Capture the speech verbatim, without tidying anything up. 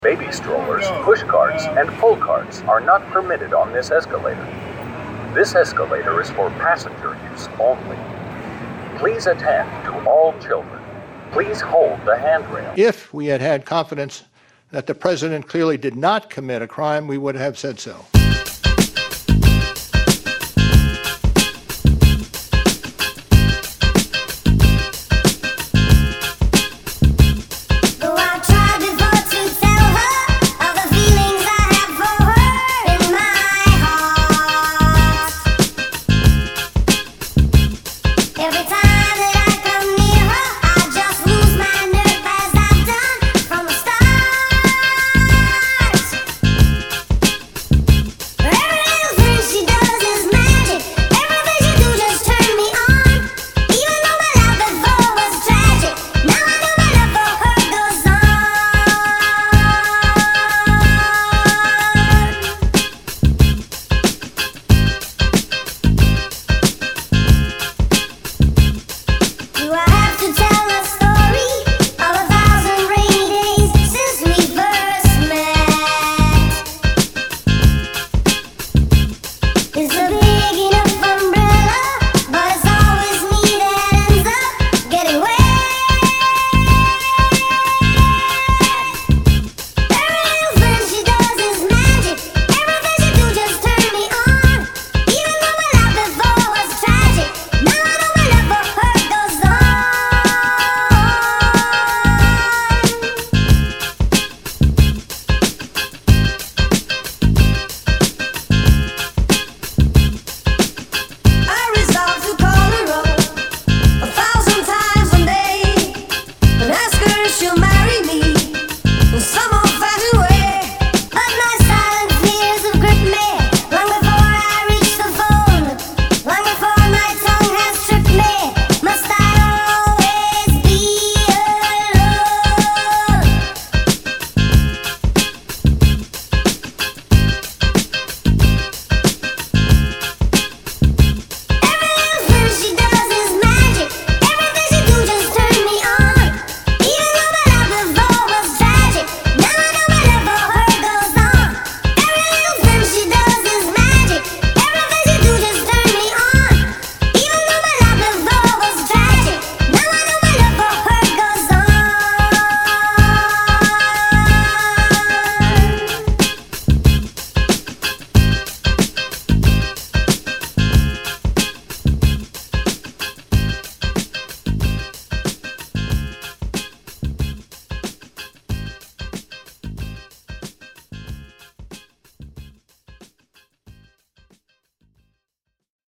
Baby strollers, push carts, and pull carts are not permitted on this escalator. This escalator is for passenger use only. Please attend to all children. Please hold the handrail. If we had had confidence that the president clearly did not commit a crime, we would have said so.